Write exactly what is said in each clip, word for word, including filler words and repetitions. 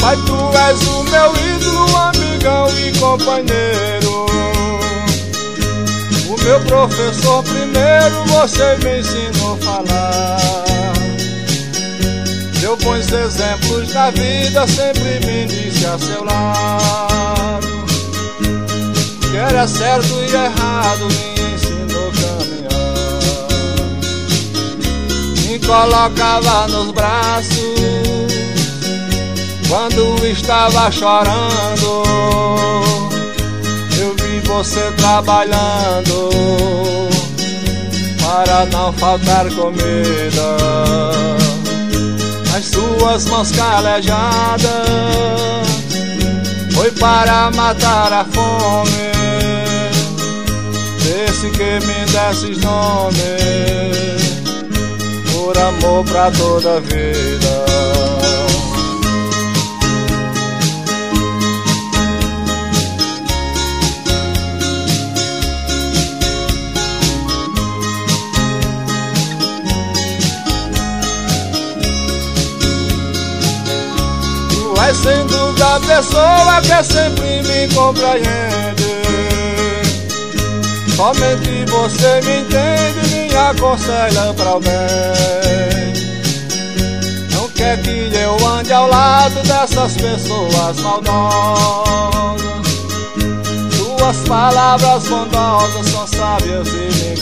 Pai, tu és o meu ídolo, amigão e companheiro. O meu professor primeiro, você me ensinou a falar. Deu bons exemplos na vida, sempre me disse a seu lado. Que era certo e errado, me ensinou a caminhar. Me colocava nos braços quando estava chorando. Eu vi você trabalhando para não faltar comida. As suas mãos calejadas foi para matar a fome. Desse que me desses nome, por amor pra toda a vida. Mas sem dúvida a pessoa que sempre me compreende. Somente você me entende, me aconselha para o bem. Não quer que eu ande ao lado dessas pessoas maldosas. Suas palavras bondosas são sábias e me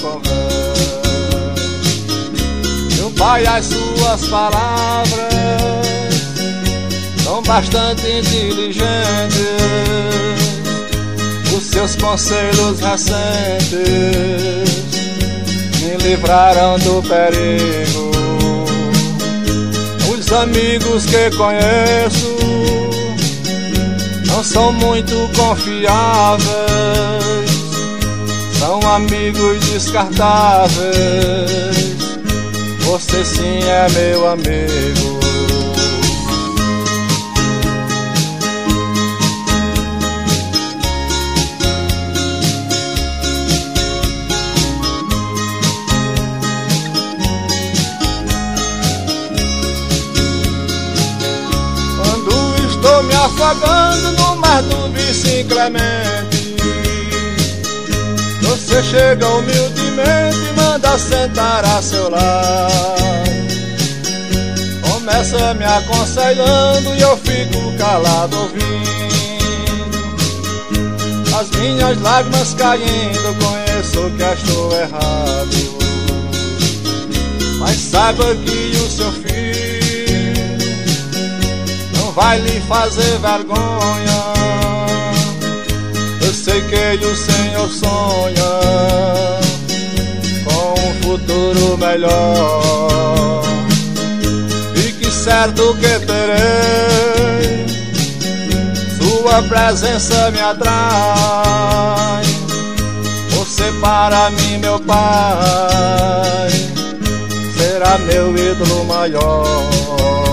convém. Meu Pai, as suas palavras são bastante inteligentes. Os seus conselhos recentes me livraram do perigo. Os amigos que conheço não são muito confiáveis, são amigos descartáveis. Você sim é meu amigo. Me afogando no mar do vício inclemente, você chega humildemente e manda sentar a seu lado. Começa me aconselhando e eu fico calado ouvindo. As minhas lágrimas caindo, conheço que estou errado. Mas saiba que o seu filho vai lhe fazer vergonha. Eu sei que o Senhor sonha com um futuro melhor. Fique certo que terei, sua presença me atrai. Você para mim, meu Pai, será meu ídolo maior.